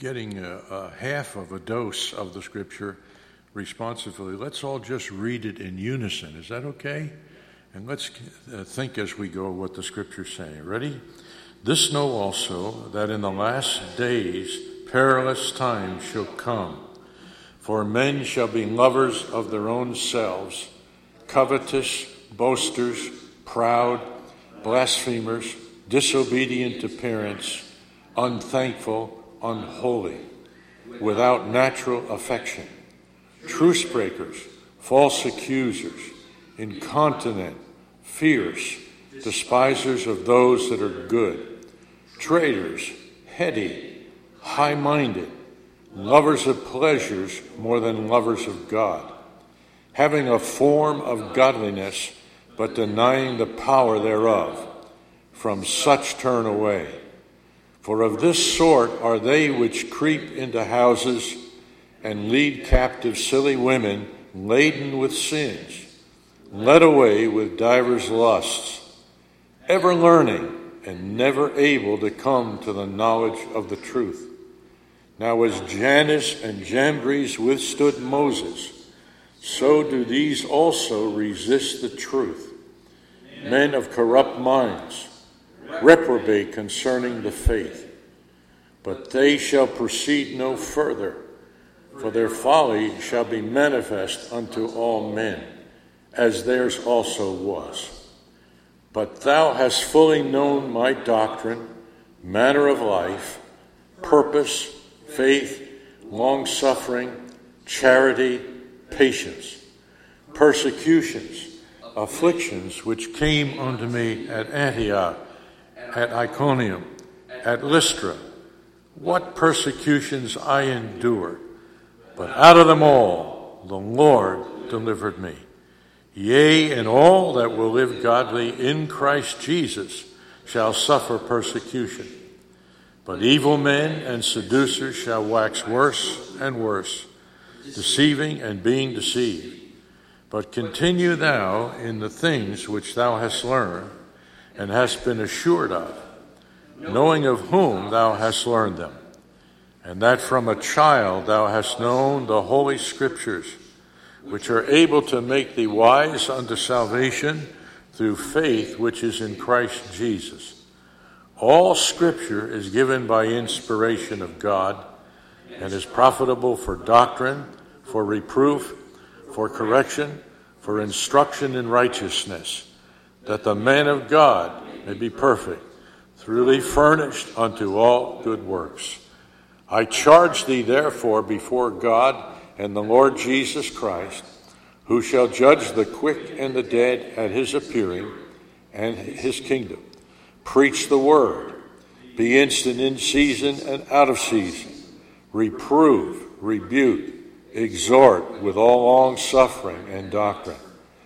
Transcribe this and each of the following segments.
getting a half of a dose of the scripture responsively, let's all just read it in unison. Is that okay? And let's think as we go what the scripture's saying. Ready? This know also, that in the last days perilous times shall come. For men shall be lovers of their own selves, covetous, boasters, proud, blasphemers, disobedient to parents, unthankful, unholy, without natural affection, truce breakers, false accusers, incontinent, fierce, despisers of those that are good, traitors, heady, high-minded, lovers of pleasures more than lovers of God, having a form of godliness, but denying the power thereof. From such turn away. For of this sort are they which creep into houses and lead captive silly women laden with sins, led away with divers lusts, ever learning and never able to come to the knowledge of the truth. Now as Jannes and Jambres withstood Moses, so do these also resist the truth. Men of corrupt minds, reprobate concerning the faith. But they shall proceed no further, for their folly shall be manifest unto all men, as theirs also was. But thou hast fully known my doctrine, manner of life, purpose, faith, long-suffering, charity, patience, persecutions, afflictions which came unto me at Antioch, at Iconium, at Lystra, what persecutions I endured, but out of them all the Lord delivered me. Yea, and all that will live godly in Christ Jesus shall suffer persecution. But evil men and seducers shall wax worse and worse, deceiving and being deceived. But continue thou in the things which thou hast learned, and hast been assured of, knowing of whom thou hast learned them, and that from a child thou hast known the holy scriptures, which are able to make thee wise unto salvation through faith which is in Christ Jesus. All scripture is given by inspiration of God, and is profitable for doctrine, for reproof, for correction, for instruction in righteousness, that the man of God may be perfect, thoroughly furnished unto all good works. I charge thee therefore before God and the Lord Jesus Christ, who shall judge the quick and the dead at his appearing and his kingdom. Preach the word. Be instant in season and out of season. Reprove, rebuke, exhort with all long suffering and doctrine.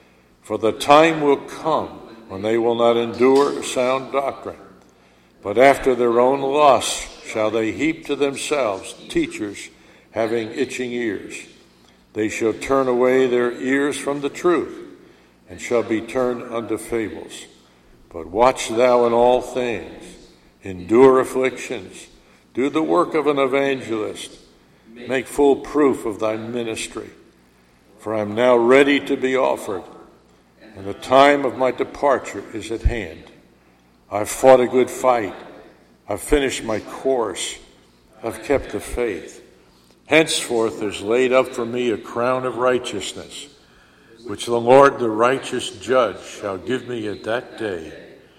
For the time will come when they will not endure sound doctrine, but after their own lusts shall they heap to themselves teachers having itching ears. They shall turn away their ears from the truth, and shall be turned unto fables. But watch thou in all things, endure afflictions, do the work of an evangelist, make full proof of thy ministry. For I am now ready to be offered, and the time of my departure is at hand. I've fought a good fight. I've finished my course. I've kept the faith. Henceforth is laid up for me a crown of righteousness, which the Lord, the righteous judge, shall give me at that day,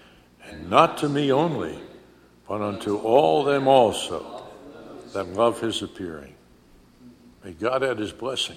and not to me only, but unto all them also that love his appearing. May God add his blessing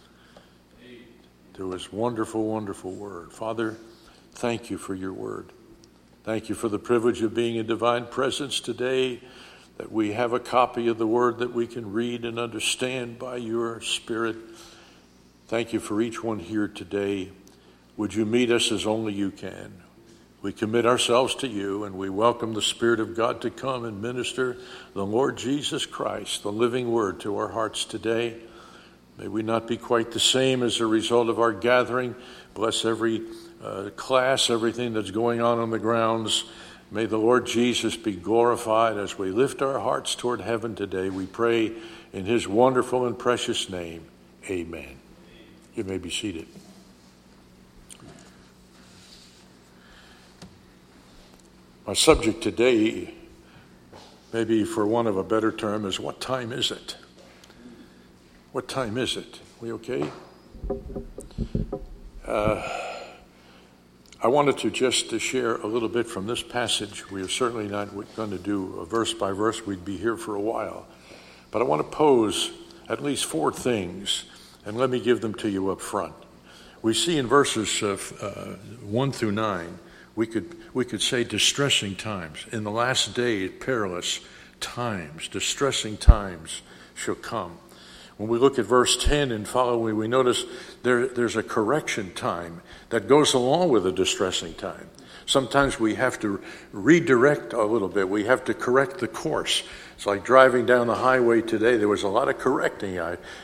to his wonderful, wonderful word. Father, thank you for your word. Thank you for the privilege of being in divine presence today, that we have a copy of the word that we can read and understand by your Spirit. Thank you for each one here today. Would you meet us as only you can? We commit ourselves to you, and we welcome the Spirit of God to come and minister the Lord Jesus Christ, the living word, to our hearts today. May we not be quite the same as a result of our gathering. Bless every class, everything that's going on the grounds. May the Lord Jesus be glorified as we lift our hearts toward heaven today. We pray in his wonderful and precious name. Amen. You may be seated. My subject today, maybe for want of a better term, is what time is it? What time is it? We okay? I wanted to just share a little bit from this passage. We are certainly not going to do a verse by verse. We'd be here for a while. But I want to pose at least 4 things, and let me give them to you up front. We see in verses 1 through 9, we could say distressing times. In the last days, perilous times, distressing times shall come. When we look at verse 10 and following, we notice there's a correction time that goes along with a distressing time. Sometimes we have to redirect a little bit. We have to correct the course. It's like driving down the highway today. There was a lot of correcting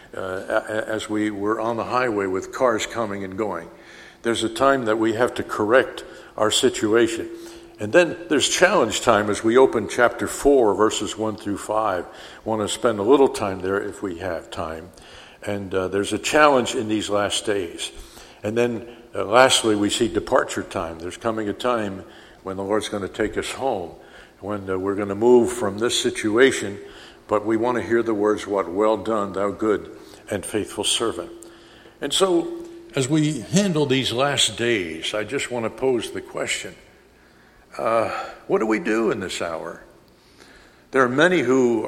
as we were on the highway with cars coming and going. There's a time that we have to correct our situation. And then there's challenge time as we open chapter 4, verses 1 through 5. I want to spend a little time there if we have time. And there's a challenge in these last days. And then lastly, we see departure time. There's coming a time when the Lord's going to take us home, when we're going to move from this situation, but we want to hear the words, "What well done, thou good and faithful servant." And so, as we handle these last days, I just want to pose the question, what do we do in this hour? There are many who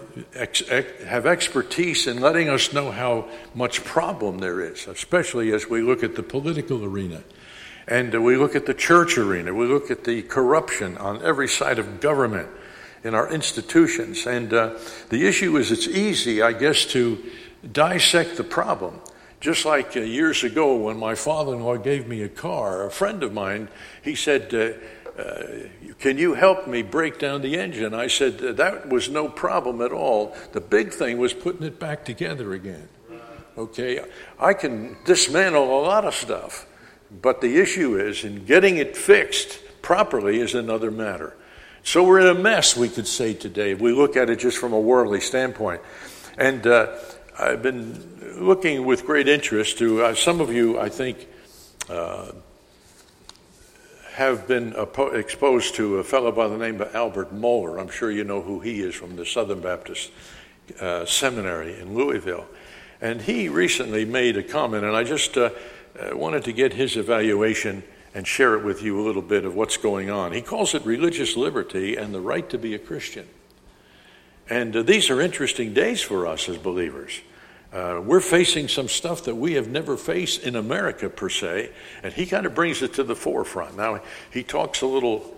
have expertise in letting us know how much problem there is, especially as we look at the political arena. And we look at the church arena. We look at the corruption on every side of government in our institutions. And the issue is it's easy, I guess, to dissect the problem. Just like years ago when my father-in-law gave me a car, a friend of mine, he said, "Can you help me break down the engine?" I said, "That was no problem at all. The big thing was putting it back together again." Okay, I can dismantle a lot of stuff. But the issue is, in getting it fixed properly is another matter. So we're in a mess, we could say today, if we look at it just from a worldly standpoint. And I've been looking with great interest to, some of you, I think, have been exposed to a fellow by the name of Albert Mohler. I'm sure you know who he is from the Southern Baptist Seminary in Louisville. And he recently made a comment, and I just wanted to get his evaluation and share it with you a little bit of what's going on. He calls it religious liberty and the right to be a Christian. And these are interesting days for us as believers. We're facing some stuff that we have never faced in America per se, and he kind of brings it to the forefront. Now, he talks a little,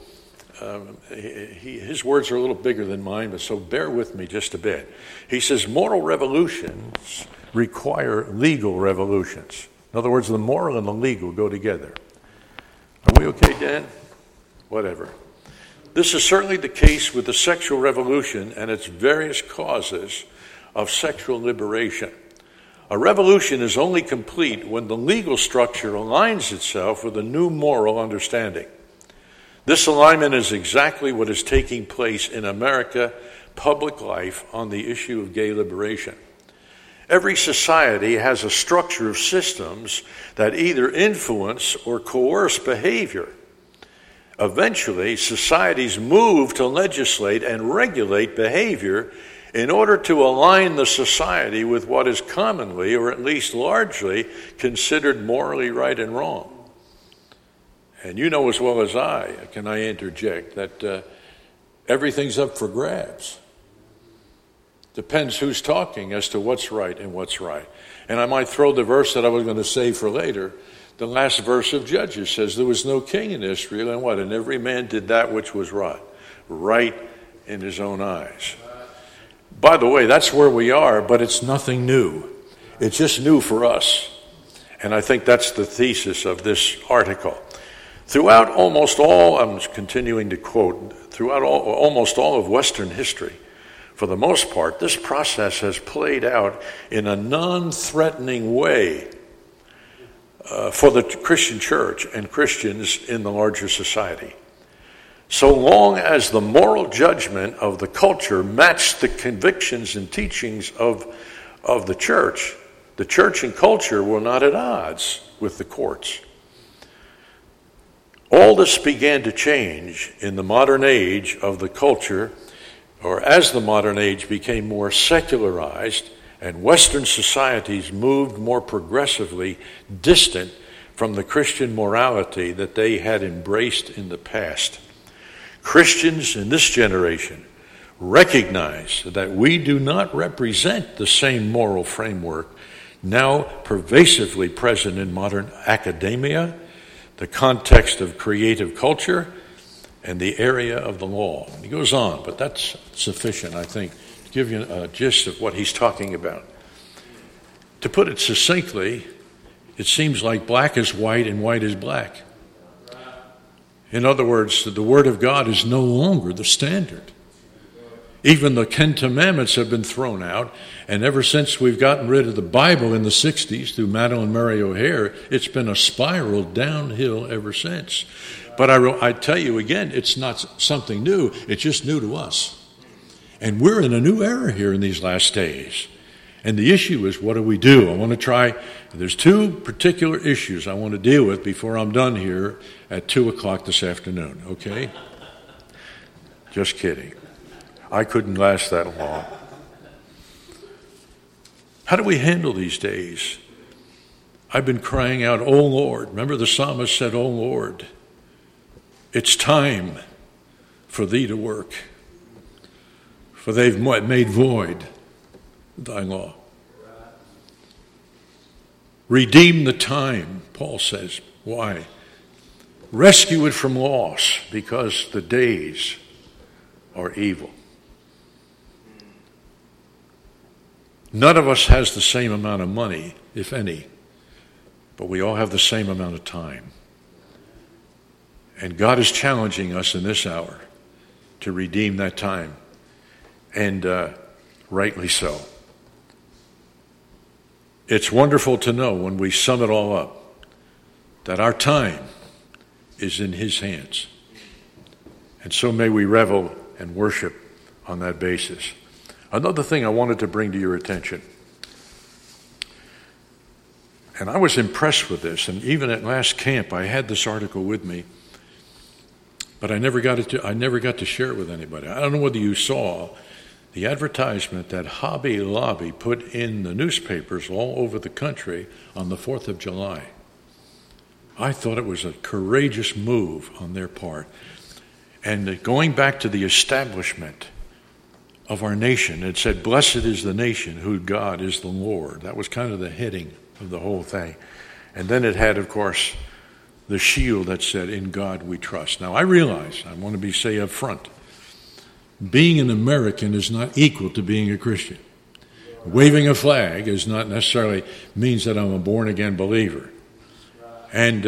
his words are a little bigger than mine, but so bear with me just a bit. He says, moral revolutions require legal revolutions. In other words, the moral and the legal go together. Are we okay, Dan? Whatever. This is certainly the case with the sexual revolution and its various causes of sexual liberation. A revolution is only complete when the legal structure aligns itself with a new moral understanding. This alignment is exactly what is taking place in America public life on the issue of gay liberation. Every society has a structure of systems that either influence or coerce behavior. Eventually, societies move to legislate and regulate behavior in order to align the society with what is commonly, or at least largely, considered morally right and wrong. And you know as well as I, can I interject, that everything's up for grabs. Depends who's talking as to what's right and what's right. And I might throw the verse that I was going to save for later. The last verse of Judges says there was no king in Israel, and what? And every man did that which was right in his own eyes. By the way, that's where we are, but it's nothing new. It's just new for us. And I think that's the thesis of this article. Throughout almost all, I'm continuing to quote, almost all of Western history, for the most part, this process has played out in a non-threatening way for the Christian church and Christians in the larger society. so long as the moral judgment of the culture matched the convictions and teachings of the church and culture were not at odds with the courts. All this began to change in the modern age of the culture, or as the modern age became more secularized and Western societies moved more progressively distant from the Christian morality that they had embraced in the past. Christians in this generation recognize that we do not represent the same moral framework now pervasively present in modern academia, the context of creative culture, and the area of the law. He goes on, but that's sufficient, I think, to give you a gist of what he's talking about. To put it succinctly, it seems like black is white and white is black. In other words, the Word of God is no longer the standard. Even the 10 Commandments have been thrown out, and ever since we've gotten rid of the Bible in the 60s through Madeline Murray O'Hair, it's been a spiral downhill ever since. But I tell you again, it's not something new, it's just new to us. And we're in a new era here in these last days. And the issue is, what do we do? I want to try, there's two particular issues I want to deal with before I'm done here at 2 o'clock this afternoon, okay? Just kidding. I couldn't last that long. How do we handle these days? I've been crying out, "Oh Lord." Remember the psalmist said, "Oh Lord, it's time for thee to work, for they've made void thy law." Redeem the time, Paul says. Why? Rescue it from loss, because the days are evil. None of us has the same amount of money, if any, but we all have the same amount of time. And God is challenging us in this hour to redeem that time, and rightly so. It's wonderful to know, when we sum it all up, that our time is in His hands. And so may we revel and worship on that basis. Another thing I wanted to bring to your attention, and I was impressed with this, and even at last camp I had this article with me, but I never got to share it with anybody. I don't know whether you saw the advertisement that Hobby Lobby put in the newspapers all over the country on the 4th of July. I thought it was a courageous move on their part. And going back to the establishment of our nation, it said, "Blessed is the nation whose God is the Lord." That was kind of the heading of the whole thing. And then it had, of course, the shield that said, "In God we trust." Now, I realize, I want to say up front, being an American is not equal to being a Christian. Waving a flag is not necessarily means that I'm a born-again believer. And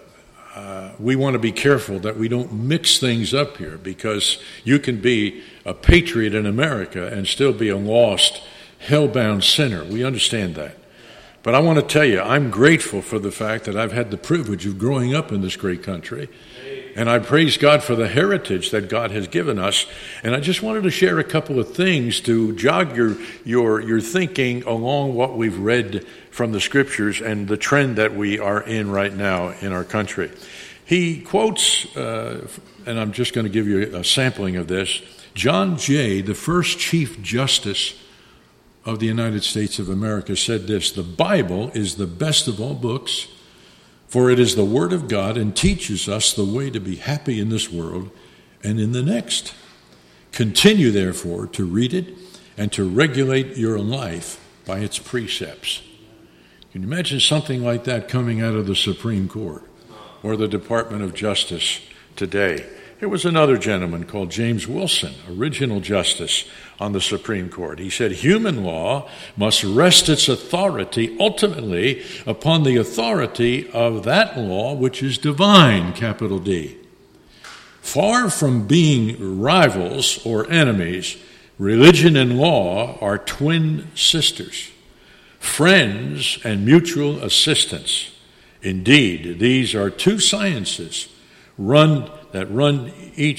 we want to be careful that we don't mix things up here, because you can be a patriot in America and still be a lost, hell-bound sinner. We understand that. But I want to tell you, I'm grateful for the fact that I've had the privilege of growing up in this great country. And I praise God for the heritage that God has given us. And I just wanted to share a couple of things to jog your thinking along what we've read from the Scriptures and the trend that we are in right now in our country. He quotes, and I'm just going to give you a sampling of this, John Jay, the first Chief Justice of the United States of America, said this: "The Bible is the best of all books, for it is the Word of God and teaches us the way to be happy in this world and in the next. Continue, therefore, to read it and to regulate your life by its precepts." Can you imagine something like that coming out of the Supreme Court or the Department of Justice today? There was another gentleman called James Wilson, original justice on the Supreme Court. He said, "Human law must rest its authority ultimately upon the authority of that law which is divine," capital D. Far from being rivals or enemies, religion and law are twin sisters, friends and mutual assistants. Indeed, these are two sciences that run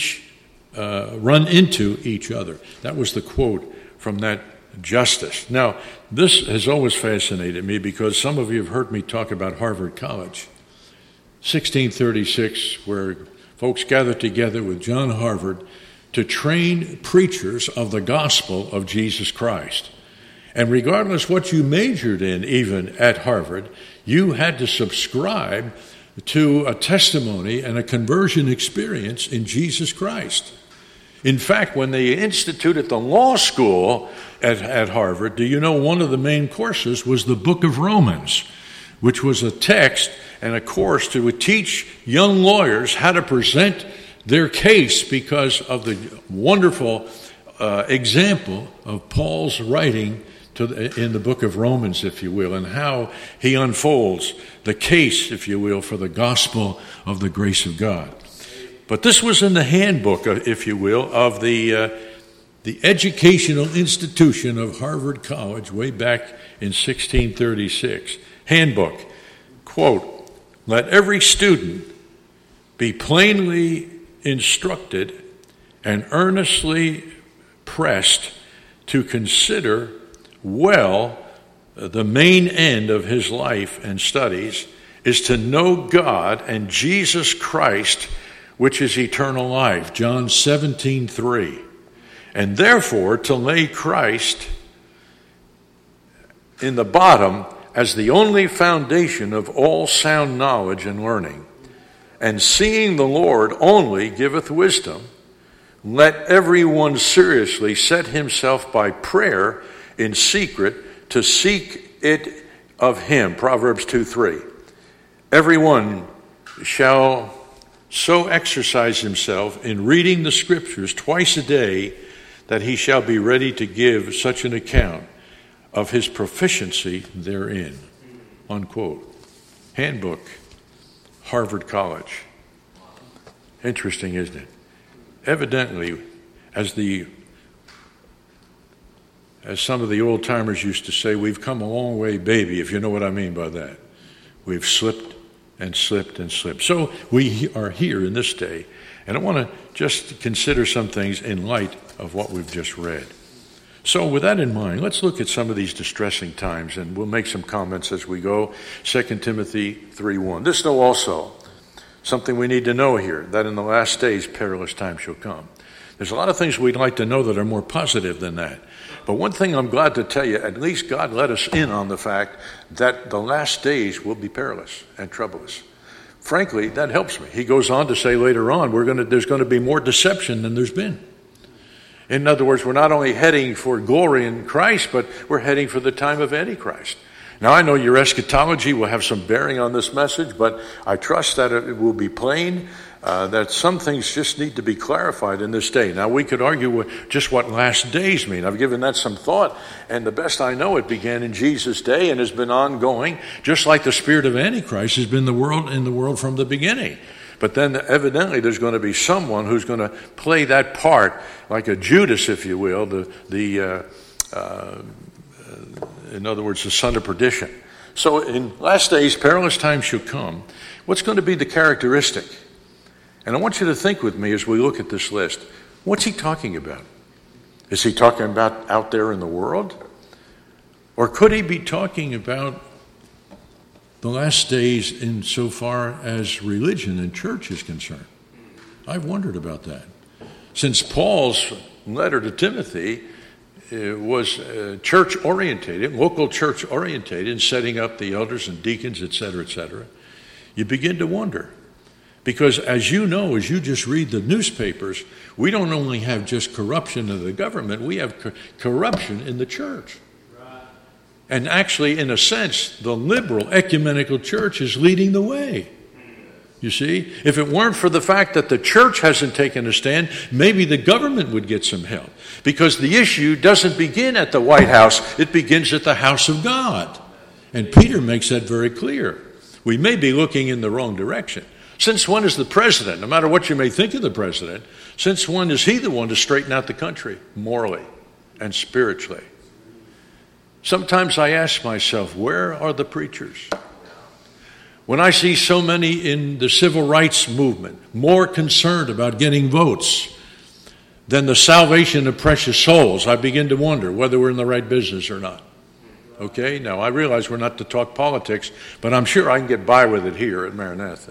into each other. That was the quote from that justice. Now, this has always fascinated me because some of you have heard me talk about Harvard College. 1636, where folks gathered together with John Harvard to train preachers of the gospel of Jesus Christ. And regardless what you majored in, even at Harvard, you had to subscribe to a testimony and a conversion experience in Jesus Christ. In fact, when they instituted the law school at Harvard, do you know one of the main courses was the book of Romans, which was a text and a course to teach young lawyers how to present their case because of the wonderful example of Paul's writing in the book of Romans, if you will, and how he unfolds the case, if you will, for the gospel of the grace of God. But this was in the handbook, if you will, of the educational institution of Harvard College way back in 1636. Handbook, quote, "Let every student be plainly instructed and earnestly pressed to consider well the main end of his life and studies is to know God and Jesus Christ, which is eternal life." John 17:3. "And therefore to lay Christ in the bottom as the only foundation of all sound knowledge and learning. And seeing the Lord only giveth wisdom, let every one seriously set himself by prayer in secret to seek it of him." Proverbs 2:3. "Everyone shall so exercise himself in reading the scriptures twice a day that he shall be ready to give such an account of his proficiency therein." Unquote. Handbook, Harvard College. Interesting, isn't it? Evidently, as some of the old timers used to say, we've come a long way, baby, if you know what I mean by that. We've slipped and slipped and slipped. So we are here in this day, and I want to just consider some things in light of what we've just read. So with that in mind, let's look at some of these distressing times, and we'll make some comments as we go. 2 Timothy 3:1. "This know also," something we need to know here, "that in the last days perilous times shall come." There's a lot of things we'd like to know that are more positive than that. But one thing I'm glad to tell you, at least God let us in on the fact that the last days will be perilous and troublous. Frankly, that helps me. He goes on to say later on, there's going to be more deception than there's been. In other words, we're not only heading for glory in Christ, but we're heading for the time of Antichrist. Now, I know your eschatology will have some bearing on this message, but I trust that it will be plain, that some things just need to be clarified in this day. Now, we could argue just what last days mean. I've given that some thought, and the best I know, it began in Jesus' day and has been ongoing, just like the spirit of Antichrist has been in the world from the beginning. But then evidently there's going to be someone who's going to play that part, like a Judas, if you will, in other words, the son of perdition. So in last days, perilous times shall come. What's going to be the characteristic? And I want you to think with me as we look at this list. What's he talking about? Is he talking about out there in the world? Or could he be talking about the last days insofar as religion and church is concerned? I've wondered about that. Since Paul's letter to Timothy was church-orientated, local church-orientated, in setting up the elders and deacons, etc., you begin to wonder. Because as you know, as you just read the newspapers, we don't only have just corruption of the government, we have corruption in the church. And actually, in a sense, the liberal ecumenical church is leading the way. You see, if it weren't for the fact that the church hasn't taken a stand, maybe the government would get some help. Because the issue doesn't begin at the White House, it begins at the house of God. And Peter makes that very clear. We may be looking in the wrong direction. Since when is the president, no matter what you may think of the president, since when is he the one to straighten out the country morally and spiritually? Sometimes I ask myself, where are the preachers? When I see so many in the civil rights movement more concerned about getting votes than the salvation of precious souls, I begin to wonder whether we're in the right business or not. Okay? Now, I realize we're not to talk politics, but I'm sure I can get by with it here at Maranatha.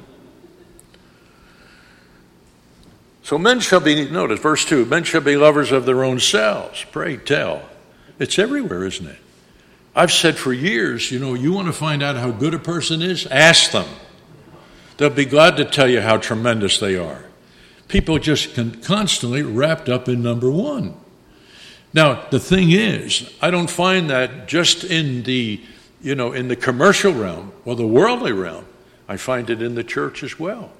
So men shall be, notice verse 2, men shall be lovers of their own selves. Pray tell. It's everywhere, isn't it? I've said for years, you want to find out how good a person is? Ask them. They'll be glad to tell you how tremendous they are. People just constantly wrapped up in number one. Now, the thing is, I don't find that just in the commercial realm or the worldly realm. I find it in the church as well.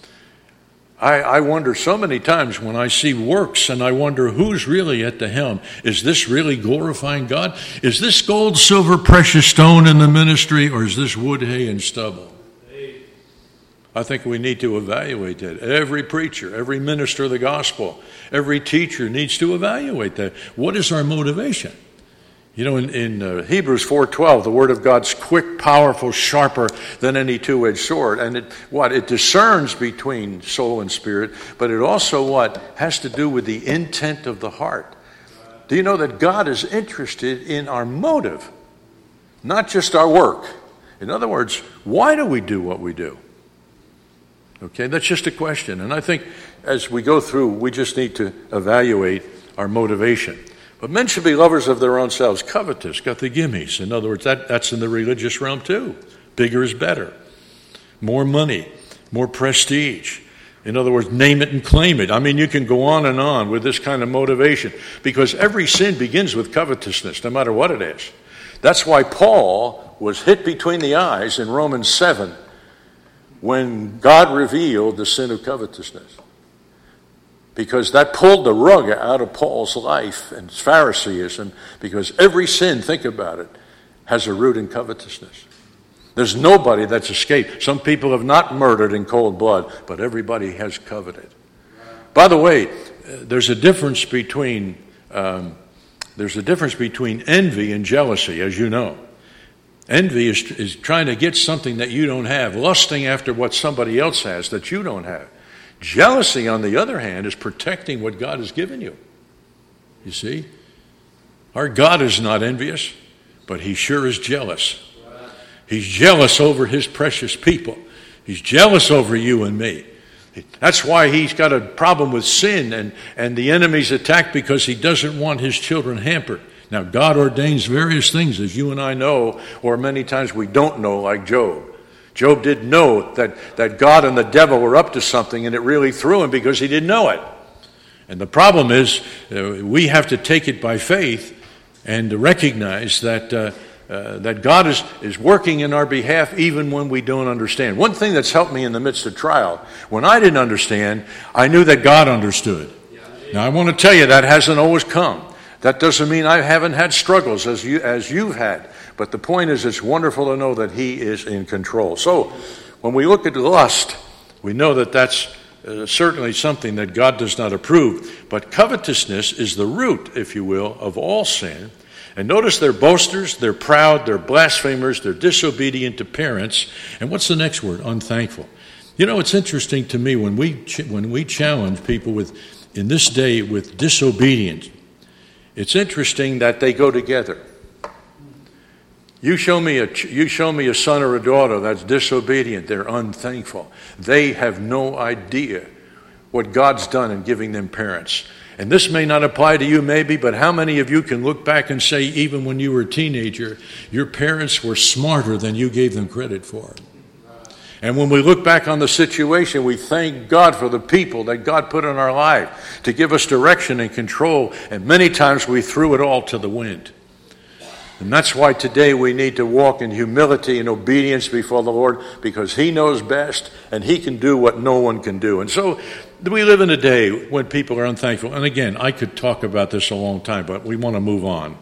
I wonder so many times when I see works, and I wonder who's really at the helm. Is this really glorifying God? Is this gold, silver, precious stone in the ministry, or is this wood, hay, and stubble? I think we need to evaluate that. Every preacher, every minister of the gospel, every teacher needs to evaluate that. What is our motivation? In Hebrews 4:12, the word of God's quick, powerful, sharper than any two-edged sword. And it discerns between soul and spirit, but it also has to do with the intent of the heart. Do you know that God is interested in our motive, not just our work? In other words, why do we do what we do? Okay, that's just a question. And I think as we go through, we just need to evaluate our motivation. But men should be lovers of their own selves, covetous, got the gimmies. In other words, that's in the religious realm too. Bigger is better. More money, more prestige. In other words, name it and claim it. I mean, you can go on with this kind of motivation because every sin begins with covetousness, no matter what it is. That's why Paul was hit between the eyes in Romans 7 when God revealed the sin of covetousness. Because that pulled the rug out of Paul's life and Phariseeism, because every sin, think about it, has a root in covetousness. There's nobody that's escaped. Some people have not murdered in cold blood, but everybody has coveted. By the way, there's a difference between envy and jealousy, as you know. Envy is trying to get something that you don't have, lusting after what somebody else has that you don't have. Jealousy, on the other hand, is protecting what God has given you. You see? Our God is not envious, but he sure is jealous. He's jealous over his precious people. He's jealous over you and me. That's why he's got a problem with sin and the enemy's attack, because he doesn't want his children hampered. Now, God ordains various things, as you and I know, or many times we don't know, like Job. Job didn't know that God and the devil were up to something, and it really threw him because he didn't know it. And the problem is we have to take it by faith and to recognize that God is working in our behalf even when we don't understand. One thing that's helped me in the midst of trial, when I didn't understand, I knew that God understood. Now, I want to tell you that hasn't always come. That doesn't mean I haven't had struggles as you've had. But the point is, it's wonderful to know that he is in control. So when we look at lust, we know that that's certainly something that God does not approve. But covetousness is the root, if you will, of all sin. And notice they're boasters, they're proud, they're blasphemers, they're disobedient to parents. And what's the next word? Unthankful. You know, it's interesting to me when we challenge people in this day with disobedience. It's interesting that they go together. You show me a son or a daughter that's disobedient, they're unthankful. They have no idea what God's done in giving them parents. And this may not apply to you maybe, but how many of you can look back and say, even when you were a teenager, your parents were smarter than you gave them credit for? And when we look back on the situation, we thank God for the people that God put in our life to give us direction and control. And many times we threw it all to the wind. And that's why today we need to walk in humility and obedience before the Lord, because he knows best and he can do what no one can do. And so we live in a day when people are unthankful. And again, I could talk about this a long time, but we want to move on.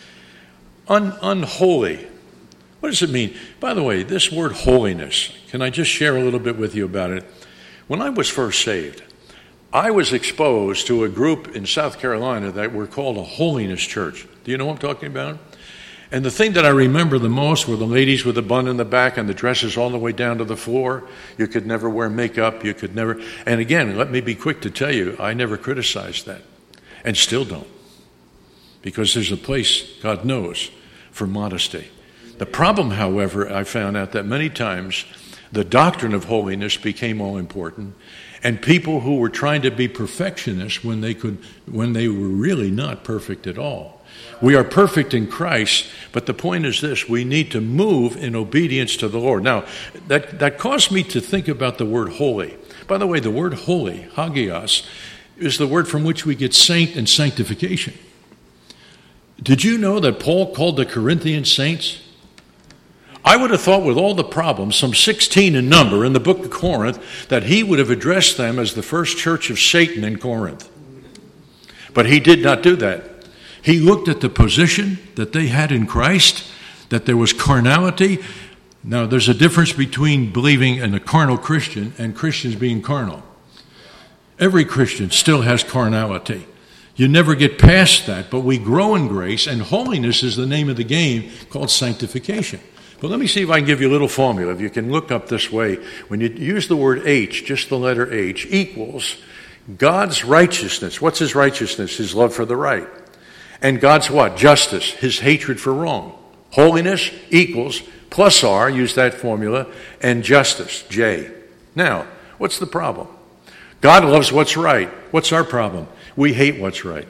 Unholy. What does it mean? By the way, this word holiness, can I just share a little bit with you about it? When I was first saved, I was exposed to a group in South Carolina that were called a holiness church. Do you know what I'm talking about? And the thing that I remember the most were the ladies with the bun in the back and the dresses all the way down to the floor. You could never wear makeup. You could never. And again, let me be quick to tell you, I never criticized that and still don't. Because there's a place, God knows, for modesty. The problem, however, I found out that many times the doctrine of holiness became all important, and people who were trying to be perfectionists when they were really not perfect at all. We are perfect in Christ, but the point is this: we need to move in obedience to the Lord. Now, that caused me to think about the word holy. By the way, the word holy, hagios, is the word from which we get saint and sanctification. Did you know that Paul called the Corinthian saints? I would have thought with all the problems, some 16 in number in the book of Corinth, that he would have addressed them as the first church of Satan in Corinth. But he did not do that. He looked at the position that they had in Christ, that there was carnality. Now, there's a difference between believing in a carnal Christian and Christians being carnal. Every Christian still has carnality. You never get past that, but we grow in grace, and holiness is the name of the game called sanctification. But let me see if I can give you a little formula. If you can look up this way, when you use the word H, just the letter H, equals God's righteousness. What's his righteousness? His love for the right. And God's what? Justice, his hatred for wrong. Holiness equals plus R, use that formula, and justice, J. Now, what's the problem? God loves what's right. What's our problem? We hate what's right.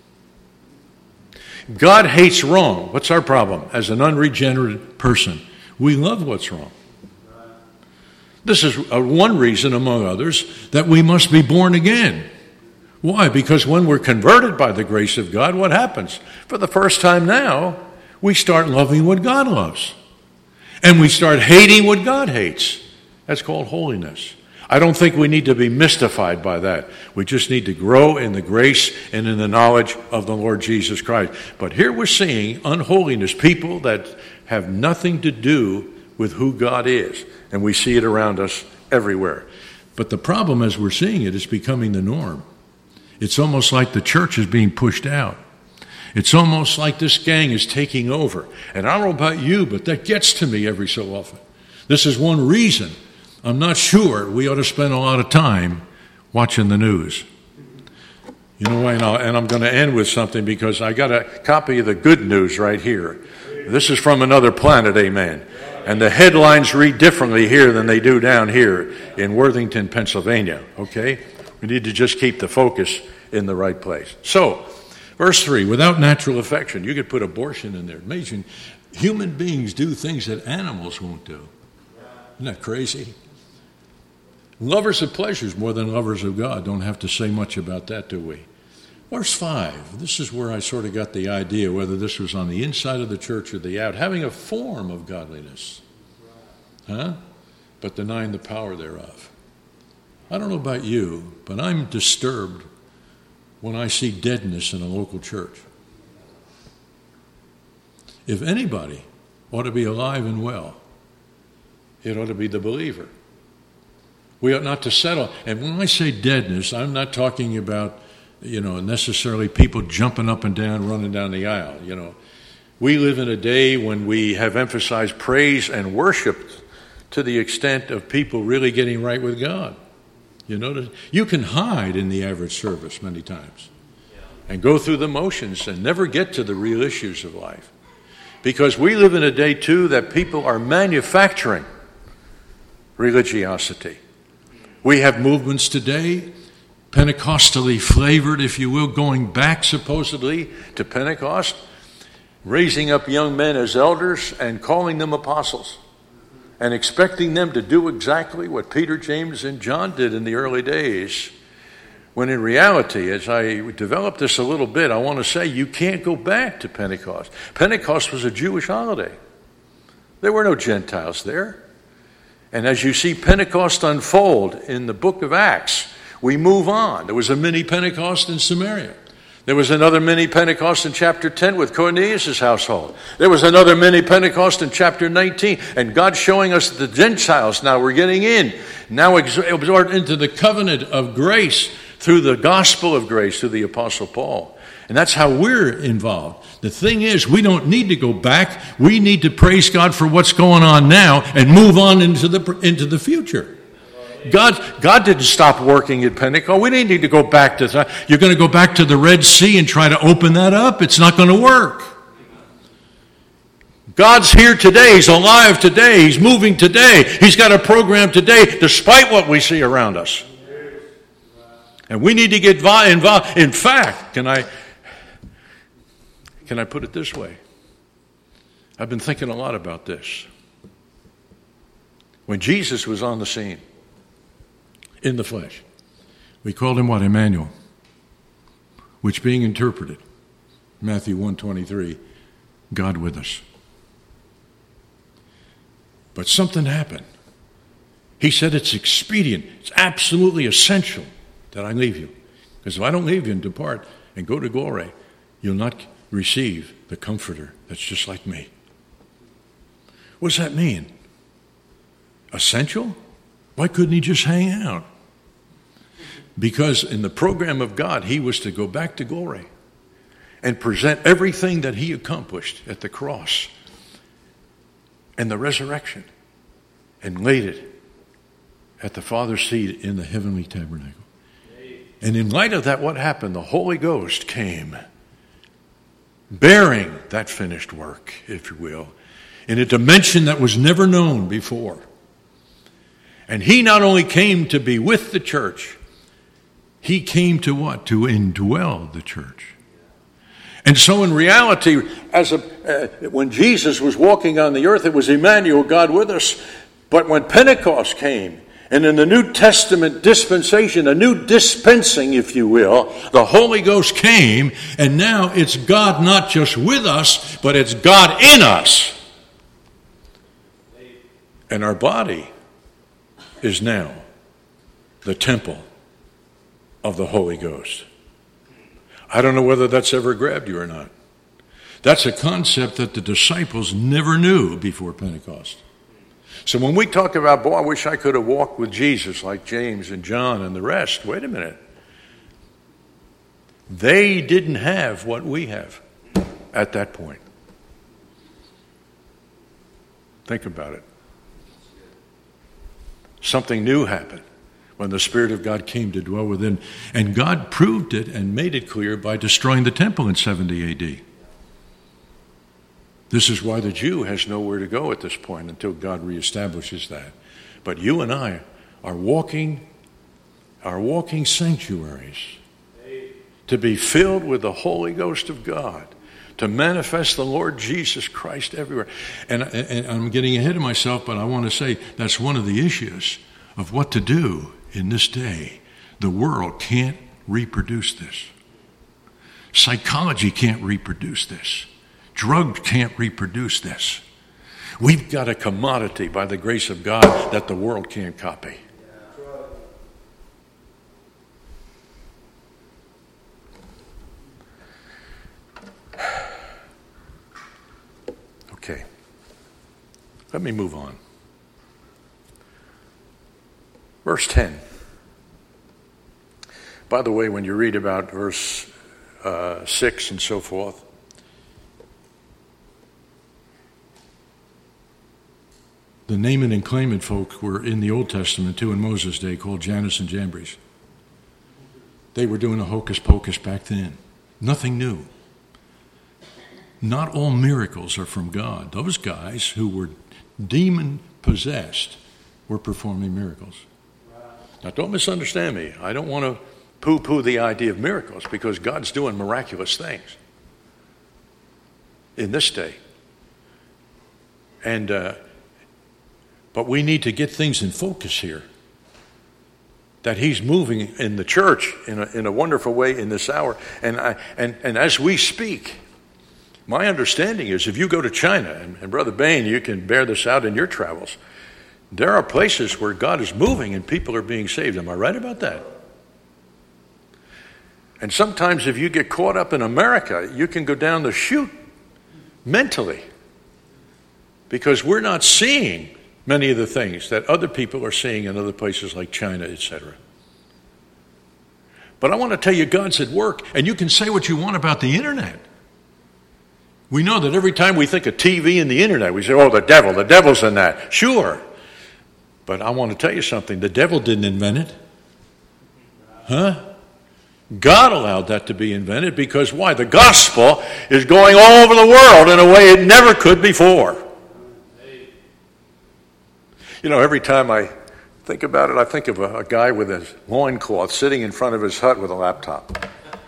God hates wrong. What's our problem? As an unregenerate person, we love what's wrong. This is one reason, among others, that we must be born again. Why? Because when we're converted by the grace of God, what happens? For the first time now, we start loving what God loves. And we start hating what God hates. That's called holiness. I don't think we need to be mystified by that. We just need to grow in the grace and in the knowledge of the Lord Jesus Christ. But here we're seeing unholiness, people that have nothing to do with who God is. And we see it around us everywhere. But the problem as we're seeing it is becoming the norm. It's almost like the church is being pushed out. It's almost like this gang is taking over. And I don't know about you, but that gets to me every so often. This is one reason I'm not sure we ought to spend a lot of time watching the news. You know, and I'm going to end with something because I got a copy of the good news right here. This is from another planet, amen. And the headlines read differently here than they do down here in Worthington, Pennsylvania, okay? We need to just keep the focus in the right place. So, verse 3, without natural affection. You could put abortion in there. Amazing. Human beings do things that animals won't do. Isn't that crazy? Lovers of pleasures more than lovers of God. Don't have to say much about that, do we? Verse 5, this is where I sort of got the idea, whether this was on the inside of the church or the out, having a form of godliness, but denying the power thereof. I don't know about you, but I'm disturbed when I see deadness in a local church. If anybody ought to be alive and well, it ought to be the believer. We ought not to settle. And when I say deadness, I'm not talking about, necessarily people jumping up and down, running down the aisle. We live in a day when we have emphasized praise and worship to the extent of people really getting right with God. You can hide in the average service many times and go through the motions and never get to the real issues of life. Because we live in a day, too, that people are manufacturing religiosity. We have movements today, Pentecostally flavored, if you will, going back supposedly to Pentecost, raising up young men as elders and calling them apostles and expecting them to do exactly what Peter, James, and John did in the early days. When in reality, as I develop this a little bit, I want to say you can't go back to Pentecost. Pentecost was a Jewish holiday. There were no Gentiles there. And as you see Pentecost unfold in the book of Acts, we move on. There was a mini Pentecost in Samaria. There was another mini Pentecost in chapter 10 with Cornelius' household. There was another mini Pentecost in chapter 19. And God's showing us the Gentiles now we're getting in. Now absorbed into the covenant of grace through the gospel of grace, through the Apostle Paul. And that's how we're involved. The thing is, we don't need to go back. We need to praise God for what's going on now and move on into the future. God didn't stop working at Pentecost. We didn't need to go back to that. You're going to go back to the Red Sea and try to open that up. It's not going to work. God's here today. He's alive today. He's moving today. He's got a program today, despite what we see around us. And we need to get involved. In fact, can I put it this way? I've been thinking a lot about this. When Jesus was on the scene, in the flesh, we called him what? Emmanuel, which being interpreted, Matthew 1:23, God with us. But something happened. He said it's expedient, it's absolutely essential that I leave you. Because if I don't leave you and depart and go to glory, you'll not receive the Comforter that's just like me. What does that mean? Essential? Why couldn't he just hang out? Because in the program of God, he was to go back to glory and present everything that he accomplished at the cross and the resurrection and laid it at the Father's seat in the heavenly tabernacle. And in light of that, what happened? The Holy Ghost came, bearing that finished work, if you will, in a dimension that was never known before. And he not only came to be with the church, he came to what? To indwell the church. And so in reality, when Jesus was walking on the earth, it was Emmanuel, God with us. But when Pentecost came, and in the New Testament dispensation, a new dispensing, if you will, the Holy Ghost came, and now it's God not just with us, but it's God in us. And our body is now the temple of the Holy Ghost. I don't know whether that's ever grabbed you or not. That's a concept that the disciples never knew before Pentecost. So when we talk about, boy, I wish I could have walked with Jesus like James and John and the rest, wait a minute. They didn't have what we have at that point. Think about it. Something new happened when the Spirit of God came to dwell within. And God proved it and made it clear by destroying the temple in 70 AD. This is why the Jew has nowhere to go at this point until God reestablishes that. But you and I are walking sanctuaries to be filled with the Holy Ghost of God, to manifest the Lord Jesus Christ everywhere. And I'm getting ahead of myself, but I want to say that's one of the issues of what to do in this day. The world can't reproduce this. Psychology can't reproduce this. Drugs can't reproduce this. We've got a commodity by the grace of God that the world can't copy. Okay. Let me move on. Verse 10. By the way, when you read about verse 6 and so forth, the Naaman and claimant folk were in the Old Testament too in Moses' day, called Jannes and Jambres. They were doing a hocus pocus back then. Nothing new. Not all miracles are from God. Those guys who were demon-possessed were performing miracles. Now, don't misunderstand me. I don't want to poo-poo the idea of miracles because God's doing miraculous things in this day. But we need to get things in focus here. That he's moving in the church in a wonderful way in this hour. And as we speak, my understanding is if you go to China, and Brother Bain, you can bear this out in your travels, there are places where God is moving and people are being saved. Am I right about that? And sometimes if you get caught up in America, you can go down the chute mentally because we're not seeing many of the things that other people are seeing in other places like China, etc. But I want to tell you, God's at work, and you can say what you want about the internet. We know that every time we think of TV and the internet, we say, oh, the devil's in that. Sure. But I want to tell you something. The devil didn't invent it. Huh? God allowed that to be invented because why? The gospel is going all over the world in a way it never could before. You know, every time I think about it, I think of a guy with a loincloth sitting in front of his hut with a laptop.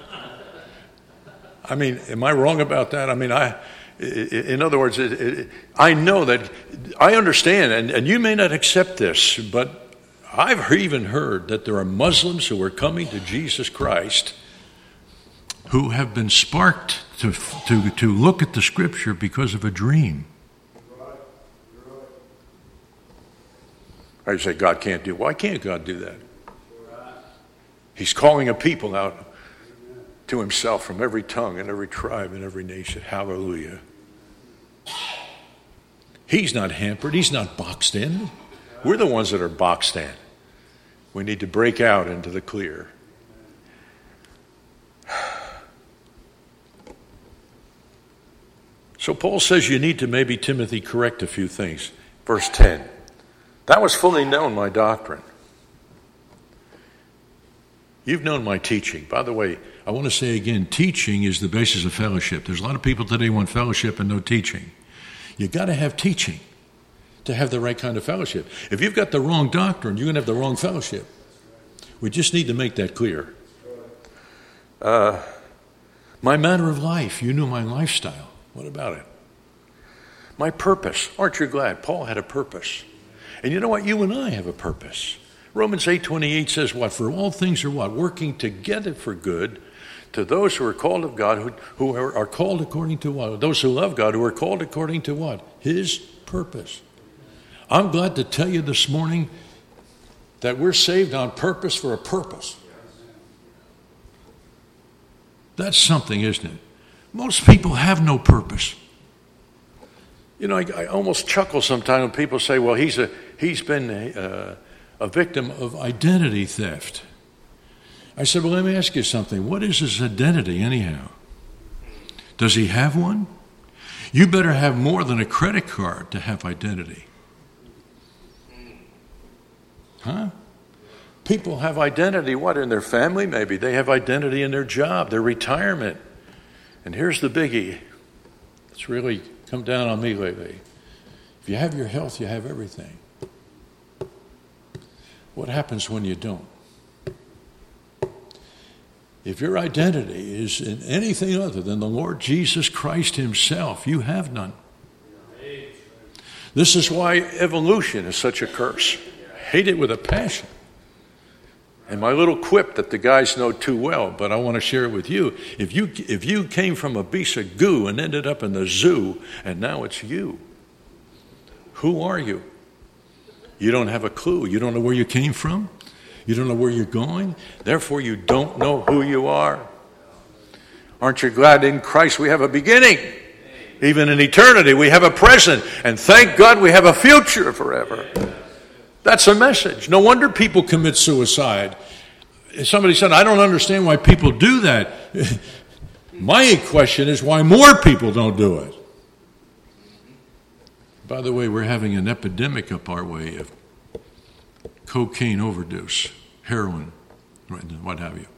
I mean, am I wrong about that? I mean, in other words, I know that, I understand, and you may not accept this, but I've even heard that there are Muslims who are coming to Jesus Christ who have been sparked to look at the Scripture because of a dream. I say, God can't do. Why can't God do that? He's calling a people out to himself from every tongue and every tribe and every nation. Hallelujah. He's not hampered. He's not boxed in. We're the ones that are boxed in. We need to break out into the clear. So Paul says you need to maybe, Timothy, correct a few things. Verse 10. That was fully known, my doctrine. You've known my teaching. By the way, I want to say again, teaching is the basis of fellowship. There's a lot of people today who want fellowship and no teaching. You've got to have teaching to have the right kind of fellowship. If you've got the wrong doctrine, you're going to have the wrong fellowship. We just need to make that clear. My manner of life, you knew my lifestyle. What about it? My purpose. Aren't you glad? Paul had a purpose. And you know what? You and I have a purpose. Romans 8:28 says what? For all things are what? Working together for good to those who are called of God, who are called according to what? Those who love God, who are called according to what? His purpose. I'm glad to tell you this morning that we're saved on purpose for a purpose. That's something, isn't it? Most people have no purpose. You know, I almost chuckle sometimes when people say, well, he's been a victim of identity theft. I said, well, let me ask you something. What is his identity anyhow? Does he have one? You better have more than a credit card to have identity. Huh? People have identity, what, in their family maybe? They have identity in their job, their retirement. And here's the biggie. It's really come down on me lately. If you have your health, you have everything. What happens when you don't? If your identity is in anything other than the Lord Jesus Christ himself, you have none. This is why evolution is such a curse. I hate it with a passion. And my little quip that the guys know too well, but I want to share it with you. If you came from a piece of goo and ended up in the zoo, and now it's you, who are you? You don't have a clue. You don't know where you came from. You don't know where you're going. Therefore, you don't know who you are. Aren't you glad in Christ we have a beginning? Even in eternity, we have a present. And thank God we have a future forever. That's a message. No wonder people commit suicide. Somebody said, I don't understand why people do that. My question is why more people don't do it. By the way, we're having an epidemic up our way of cocaine overdose, heroin, what have you.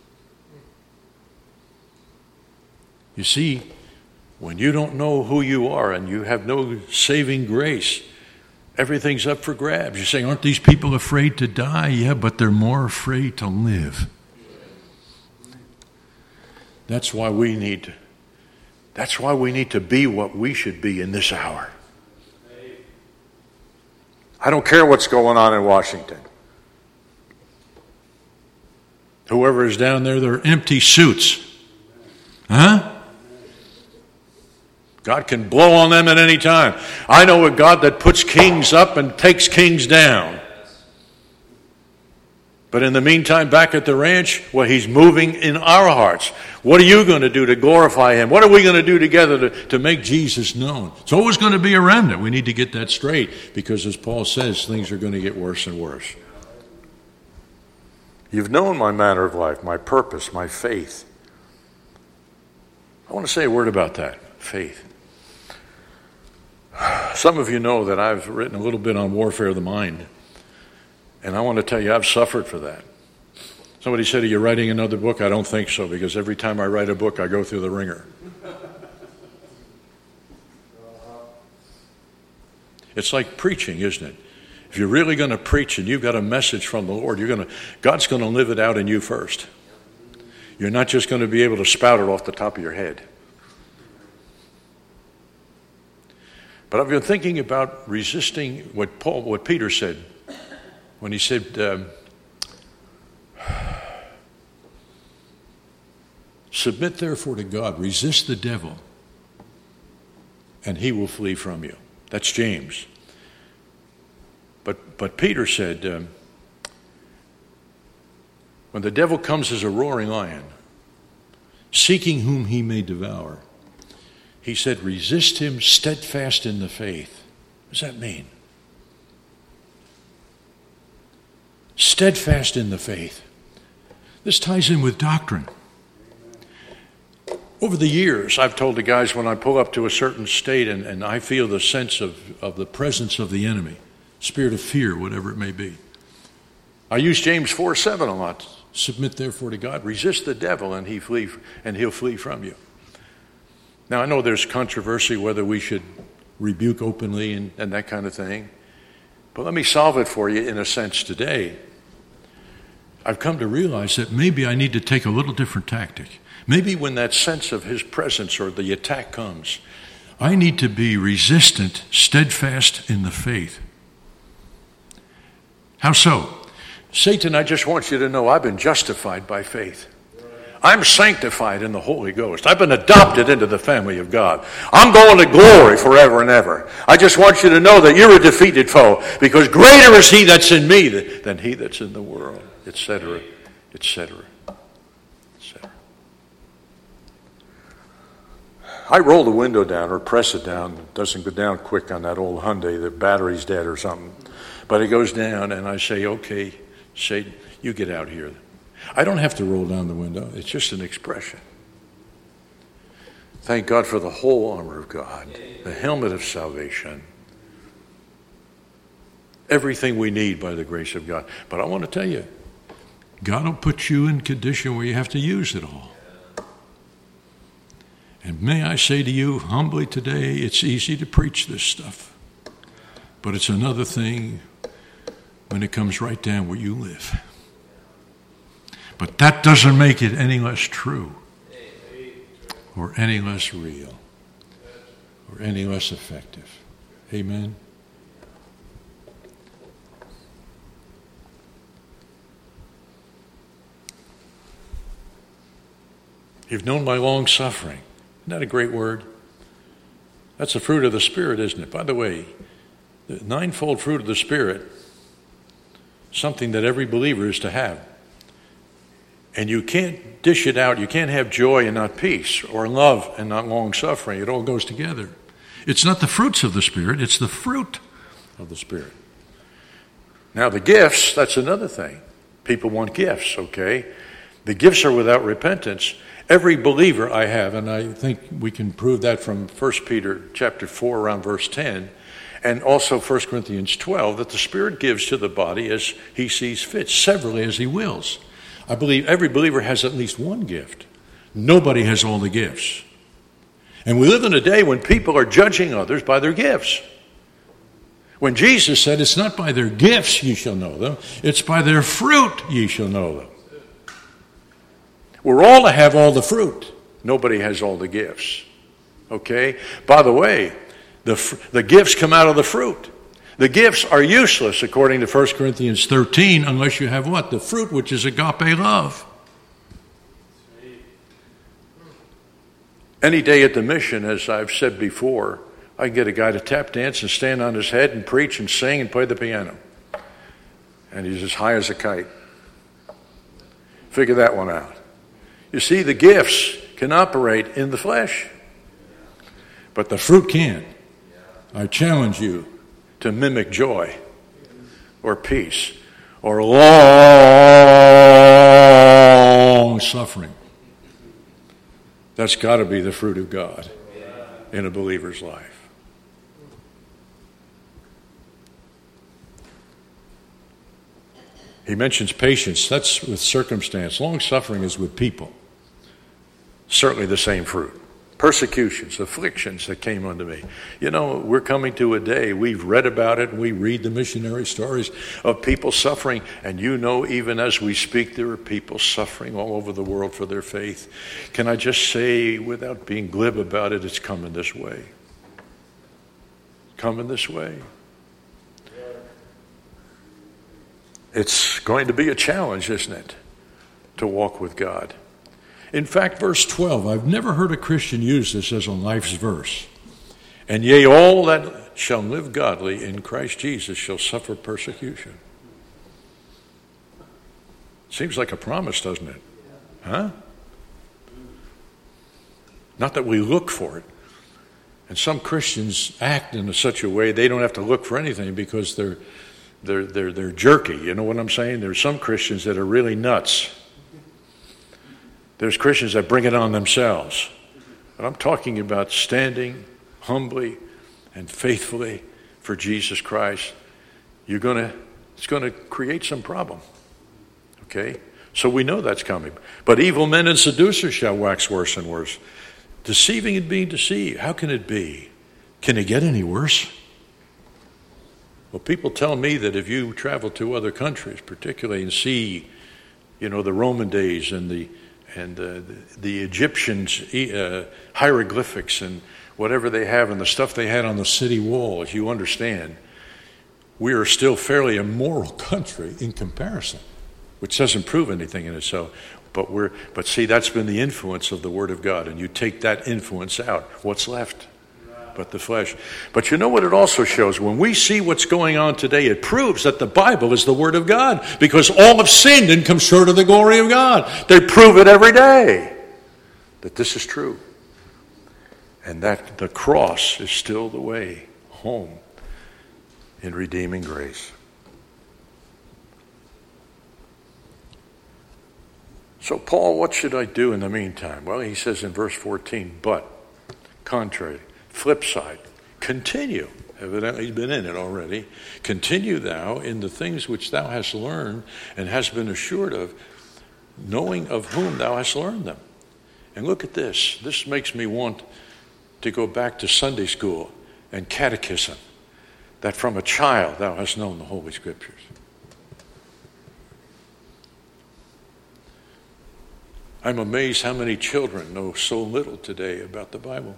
You see, when you don't know who you are and you have no saving grace, everything's up for grabs. You say, aren't these people afraid to die? Yeah, but they're more afraid to live. That's why we need to be what we should be in this hour. I don't care what's going on in Washington. Whoever is down there, they're empty suits. Huh? God can blow on them at any time. I know a God that puts kings up and takes kings down. But in the meantime, back at the ranch, well, he's moving in our hearts. What are you going to do to glorify him? What are we going to do together to make Jesus known? It's always going to be a remnant. We need to get that straight because, as Paul says, things are going to get worse and worse. You've known my manner of life, my purpose, my faith. I want to say a word about that, faith. Some of you know that I've written a little bit on warfare of the mind, and I want to tell you I've suffered for that. Somebody said, are you writing another book? I don't think so, because every time I write a book, I go through the ringer. It's like preaching, isn't it? If you're really going to preach and you've got a message from the Lord, God's going to live it out in you first. You're not just going to be able to spout it off the top of your head. But I've been thinking about resisting what Peter said when he said, submit therefore to God, resist the devil, and he will flee from you. That's James. But Peter said, when the devil comes as a roaring lion, seeking whom he may devour, he said, resist him steadfast in the faith. What does that mean? Steadfast in the faith. This ties in with doctrine. Over the years, I've told the guys when I pull up to a certain state and I feel the sense of the presence of the enemy, spirit of fear, whatever it may be, I use James 4:7 a lot. Submit therefore to God, resist the devil, and he'll flee from you. Now, I know there's controversy whether we should rebuke openly and that kind of thing, but let me solve it for you in a sense today. I've come to realize that maybe I need to take a little different tactic. Maybe when that sense of his presence or the attack comes, I need to be resistant, steadfast in the faith. How so? Satan, I just want you to know I've been justified by faith. I'm sanctified in the Holy Ghost. I've been adopted into the family of God. I'm going to glory forever and ever. I just want you to know that you're a defeated foe, because greater is he that's in me than he that's in the world, etc., etc., etc. I roll the window down or press it down. It doesn't go down quick on that old Hyundai. The battery's dead or something. But it goes down, and I say, okay, Satan, you get out here. I don't have to roll down the window. It's just an expression. Thank God for the whole armor of God, the helmet of salvation, everything we need by the grace of God. But I want to tell you, God will put you in condition where you have to use it all. And may I say to you humbly today, it's easy to preach this stuff, but it's another thing when it comes right down where you live. But that doesn't make it any less true, or any less real, or any less effective. Amen? You've known my long suffering. Isn't that a great word? That's the fruit of the Spirit, isn't it? By the way, the ninefold fruit of the Spirit, something that every believer is to have. And you can't dish it out. You can't have joy and not peace, or love and not long suffering. It all goes together. It's not the fruits of the Spirit, it's the fruit of the Spirit. Now the gifts, that's another thing. People want gifts, okay? The gifts are without repentance. Every believer I have, and I think we can prove that from 1 Peter chapter 4 around verse 10, and also 1 Corinthians 12, that the Spirit gives to the body as he sees fit, severally as he wills. I believe every believer has at least one gift. Nobody has all the gifts. And we live in a day when people are judging others by their gifts. When Jesus said, it's not by their gifts ye shall know them, it's by their fruit ye shall know them. We're all to have all the fruit. Nobody has all the gifts. Okay? By the way, the gifts come out of the fruit. The gifts are useless, according to 1 Corinthians 13, unless you have what? The fruit, which is agape love. Any day at the mission, as I've said before, I can get a guy to tap dance and stand on his head and preach and sing and play the piano. And he's as high as a kite. Figure that one out. You see, the gifts can operate in the flesh, but the fruit can't. I challenge you to mimic joy or peace or long long-suffering. That's got to be the fruit of God in a believer's life. He mentions patience. That's with circumstance. Long-suffering is with people. Certainly the same fruit. Persecutions, afflictions that came unto me. You know, we're coming to a day, we've read about it, and we read the missionary stories of people suffering, and you know, even as we speak, there are people suffering all over the world for their faith. Can I just say, without being glib about it, it's coming this way. Coming this way. It's going to be a challenge, isn't it, to walk with God. In fact, verse 12, I've never heard a Christian use this as a life's verse. And yea, all that shall live godly in Christ Jesus shall suffer persecution. Seems like a promise, doesn't it? Huh? Not that we look for it. And some Christians act in such a way they don't have to look for anything because they're jerky. You know what I'm saying? There's some Christians that are really nuts. There's Christians that bring it on themselves. But I'm talking about standing humbly and faithfully for Jesus Christ. It's going to create some problem. Okay? So we know that's coming. But evil men and seducers shall wax worse and worse. Deceiving and being deceived. How can it be? Can it get any worse? Well, people tell me that if you travel to other countries, particularly, and see, you know, the Roman days and the Egyptians' hieroglyphics and whatever they have and the stuff they had on the city walls, you understand, we are still fairly immoral country in comparison, which doesn't prove anything in itself. But see, that's been the influence of the Word of God, and you take that influence out, what's left? But the flesh. But you know what it also shows? When we see what's going on today, it proves that the Bible is the Word of God, because all have sinned and come short of the glory of God. They prove it every day that this is true, and that the cross is still the way home in redeeming grace. So Paul, what should I do in the meantime? Well, he says in verse 14, but contrary, flip side, continue. Evidently he's been in it already. Continue thou in the things which thou hast learned and hast been assured of, knowing of whom thou hast learned them. And look at this. This makes me want to go back to Sunday school and catechism, that from a child thou hast known the Holy Scriptures. I'm amazed how many children know so little today about the Bible.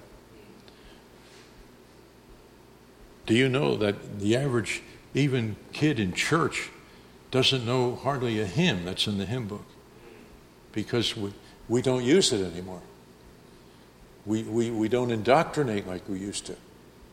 Do you know that the average, even kid in church, doesn't know hardly a hymn that's in the hymn book? Because we don't use it anymore. We don't indoctrinate like we used to.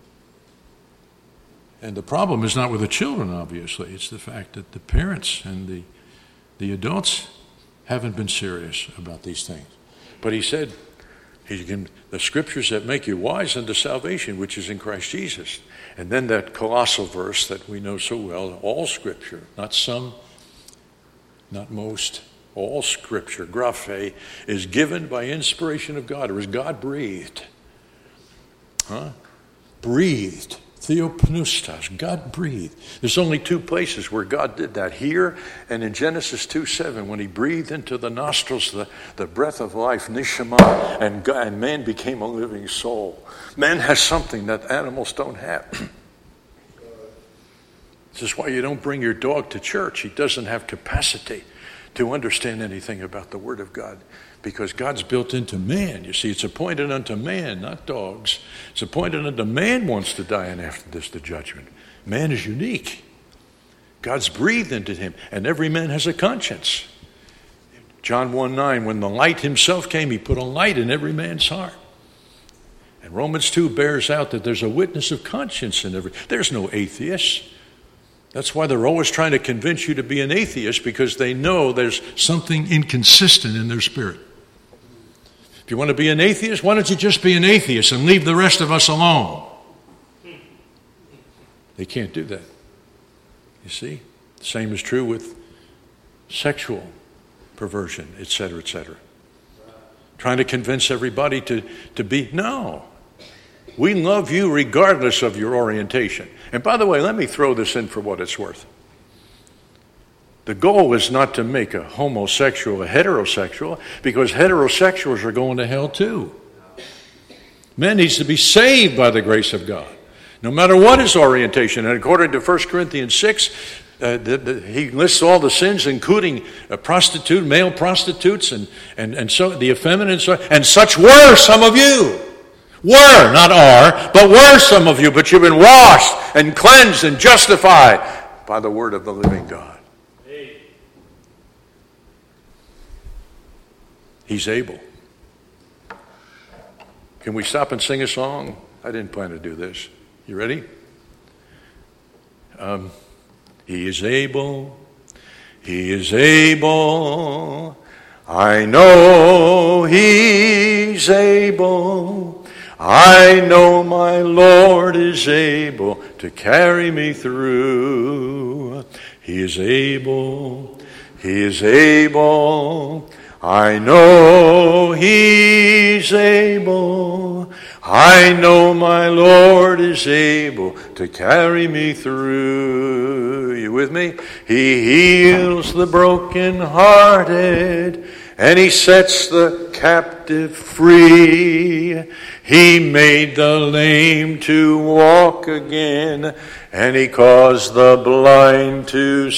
And the problem is not with the children, obviously. It's the fact that the parents and the adults haven't been serious about these things. But he said, the scriptures that make you wise unto salvation, which is in Christ Jesus. And then that colossal verse that we know so well, all scripture, not some, not most, all scripture, graphe, is given by inspiration of God, or is God breathed. Breathed. Theopneustos, God breathed. There's only two places where God did that, here and in Genesis 2:7, when he breathed into the nostrils the breath of life, neshama, and man became a living soul. Man has something that animals don't have. This is why you don't bring your dog to church. He doesn't have capacity to understand anything about the Word of God, because God's built into man. You see, it's appointed unto man, not dogs. It's appointed unto man wants to die, and after this, the judgment. Man is unique. God's breathed into him, and every man has a conscience. John 1:9, when the light himself came, he put a light in every man's heart. And Romans 2 bears out that there's a witness of conscience in every. There's no atheist. That's why they're always trying to convince you to be an atheist, because they know there's something inconsistent in their spirit. If you want to be an atheist, why don't you just be an atheist and leave the rest of us alone? They can't do that. You see? The same is true with sexual perversion, etc., etc. Trying to convince everybody to be, no. We love you regardless of your orientation. And by the way, let me throw this in for what it's worth. The goal is not to make a homosexual a heterosexual, because heterosexuals are going to hell too. Man needs to be saved by the grace of God, no matter what his orientation. And according to 1 Corinthians 6, he lists all the sins, including male prostitutes, and so the effeminate, and such were some of you. Were, not are, but were some of you. But you've been washed and cleansed and justified by the word of the living God. He's able. Can we stop and sing a song? I didn't plan to do this. You ready? He is able. He is able. I know he's able. I know my Lord is able to carry me through. He is able. He is able. I know he's able. I know my Lord is able to carry me through. You with me? He heals the brokenhearted, and he sets the captive free. He made the lame to walk again, and he caused the blind to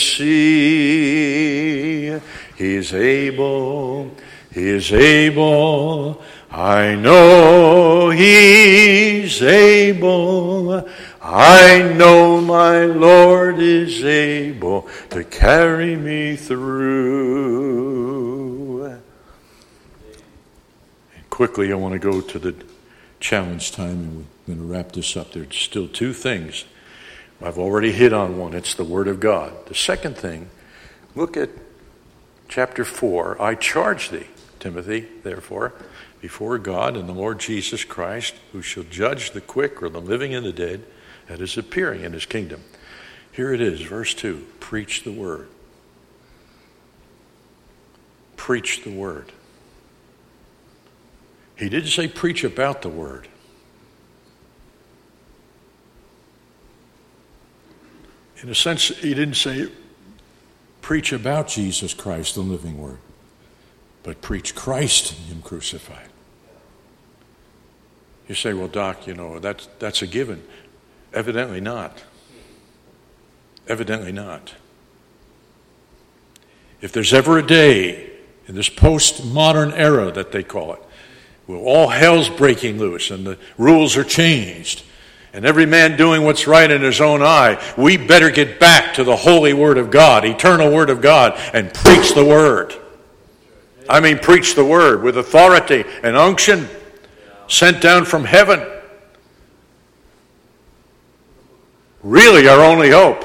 see. He is able. He is able. I know he's able. I know my Lord is able to carry me through. And quickly, I want to go to the challenge time, and we're going to wrap this up. There's still two things. I've already hit on one. It's the Word of God. The second thing, look at chapter 4. I charge thee, Timothy, therefore, before God and the Lord Jesus Christ, who shall judge the quick or the living and the dead, at his appearing in his kingdom. Here it is, verse 2. Preach the word. Preach the word. He didn't say preach about the word. In a sense, he didn't say preach about Jesus Christ, the living word, but preach Christ and him crucified. You say, well, Doc, that's a given. Evidently not. Evidently not. If there's ever a day in this postmodern era that they call it, where all hell's breaking loose and the rules are changed, and every man doing what's right in his own eye, we better get back to the holy word of God, eternal word of God, and preach the word. I mean, preach the word with authority and unction sent down from heaven. Really our only hope.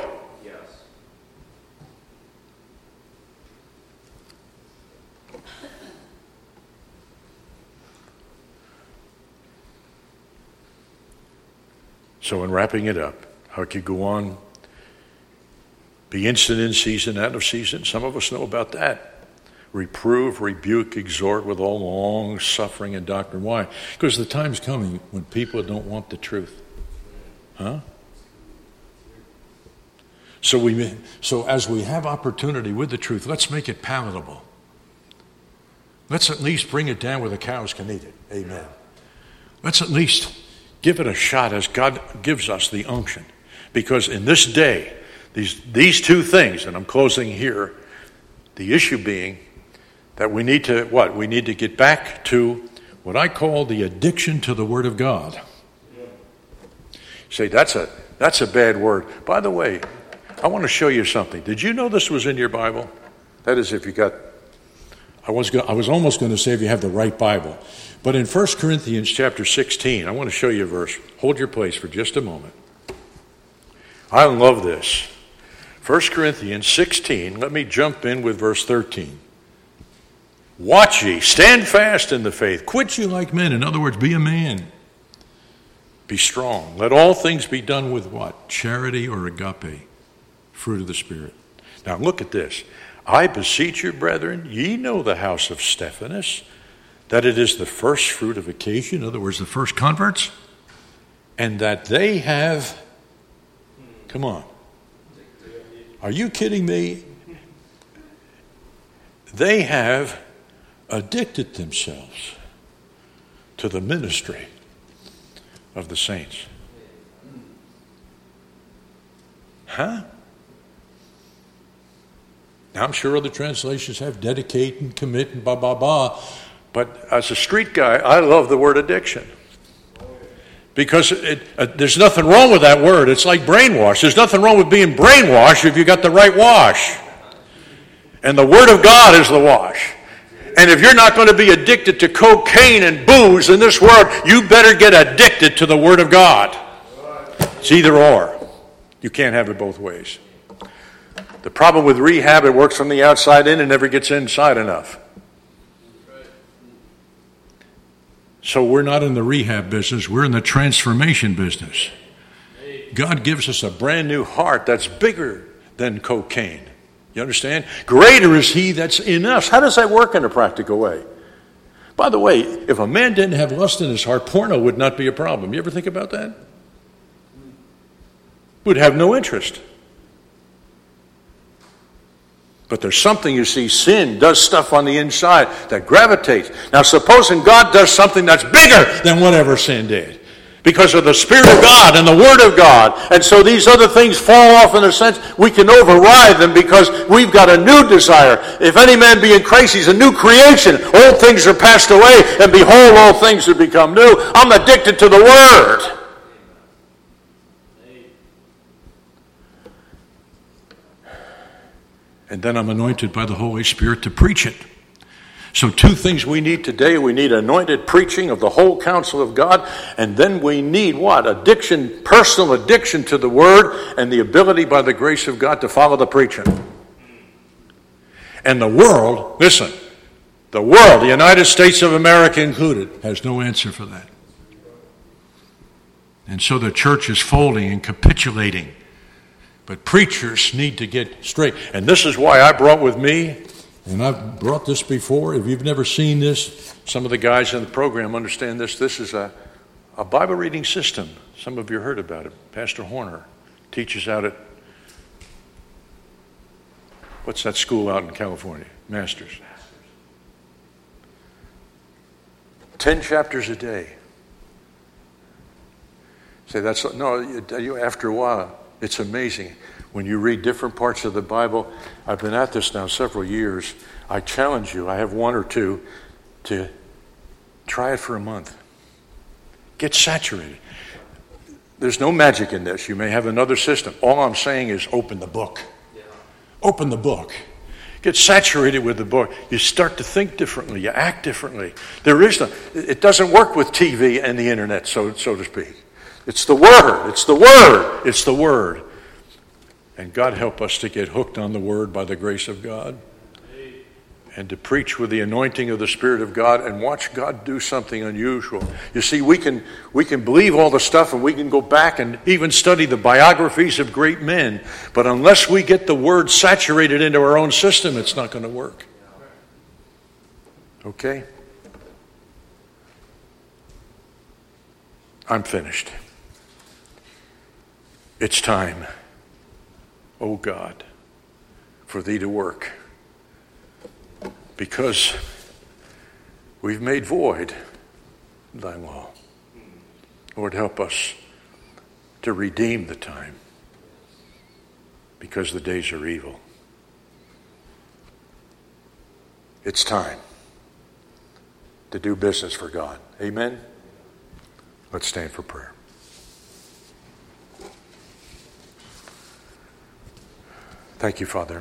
So in wrapping it up, I could go on, be instant in season, out of season. Some of us know about that. Reprove, rebuke, exhort with all long suffering and doctrine. Why? Because the time's coming when people don't want the truth. Huh? So as we have opportunity with the truth, let's make it palatable. Let's at least bring it down where the cows can eat it. Amen. Let's at least give it a shot as God gives us the unction. Because in this day, these two things, and I'm closing here, the issue being that we need to, what? We need to get back to what I call the addiction to the Word of God. You say, that's a bad word. By the way, I want to show you something. Did you know this was in your Bible? That is, if you got, I was almost going to say if you have the right Bible. But in 1 Corinthians chapter 16, I want to show you a verse. Hold your place for just a moment. I love this. 1 Corinthians 16, let me jump in with verse 13. Watch ye, stand fast in the faith. Quit you like men. In other words, be a man. Be strong. Let all things be done with what? Charity or agape, fruit of the Spirit. Now look at this. I beseech you, brethren, ye know the house of Stephanas, that it is the first fruit of occasion, in other words, the first converts, and that they have, come on, are you kidding me? They have addicted themselves to the ministry of the saints. Huh? Now, I'm sure other translations have dedicate and commit and blah, blah, blah. But as a street guy, I love the word addiction. Because there's nothing wrong with that word. It's like brainwash. There's nothing wrong with being brainwashed if you got the right wash. And the Word of God is the wash. And if you're not going to be addicted to cocaine and booze in this world, you better get addicted to the Word of God. It's either or. You can't have it both ways. The problem with rehab, it works from the outside in and never gets inside enough. So we're not in the rehab business, we're in the transformation business. God gives us a brand new heart that's bigger than cocaine. You understand? Greater is He that's in us. How does that work in a practical way? By the way, if a man didn't have lust in his heart, porno would not be a problem. You ever think about that? Would have no interest. But there's something, you see, sin does stuff on the inside that gravitates. Now, supposing God does something that's bigger than whatever sin did, because of the Spirit of God and the Word of God, and so these other things fall off in a sense, we can override them because we've got a new desire. If any man be in Christ, he's a new creation. Old things are passed away, and behold, all things have become new. I'm addicted to the Word. And then I'm anointed by the Holy Spirit to preach it. So two things we need today. We need anointed preaching of the whole counsel of God. And then we need what? Addiction, personal addiction to the Word, and the ability by the grace of God to follow the preaching. And the world, listen, the world, the United States of America included, has no answer for that. And so the church is folding and capitulating. But preachers need to get straight. And this is why I brought with me, and I've brought this before. If you've never seen this, some of the guys in the program understand this. This is a Bible reading system. Some of you heard about it. Pastor Horner teaches out at, what's that school out in California? Masters. 10 chapters a day. Say that's, no, after a while, it's amazing. When you read different parts of the Bible, I've been at this now several years. I challenge you, I have one or two, to try it for a month. Get saturated. There's no magic in this. You may have another system. All I'm saying is open the book. Open the book. Get saturated with the book. You start to think differently. You act differently. It doesn't work with TV and the internet, so to speak. It's the Word. It's the Word. It's the Word. And God help us to get hooked on the Word by the grace of God. And to preach with the anointing of the Spirit of God and watch God do something unusual. You see, we can believe all the stuff and we can go back and even study the biographies of great men. But unless we get the Word saturated into our own system, it's not going to work. Okay? I'm finished. It's time, O God, for Thee to work, because we've made void Thy law. Lord, help us to redeem the time, because the days are evil. It's time to do business for God. Amen? Let's stand for prayer. Thank you, Father.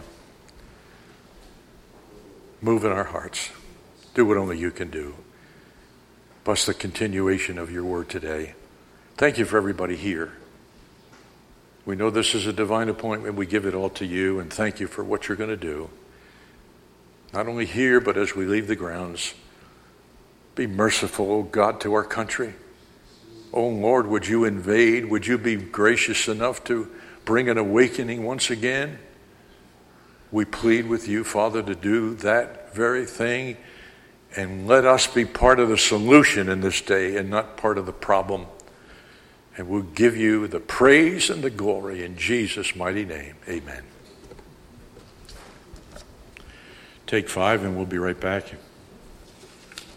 Move in our hearts. Do what only you can do. Bless the continuation of your word today. Thank you for everybody here. We know this is a divine appointment. We give it all to you, and thank you for what you're going to do. Not only here, but as we leave the grounds. Be merciful, O God, to our country. Oh, Lord, would you invade? Would you be gracious enough to bring an awakening once again? We plead with you, Father, to do that very thing, and let us be part of the solution in this day and not part of the problem. And we'll give you the praise and the glory in Jesus' mighty name. Amen. Take 5, and we'll be right back.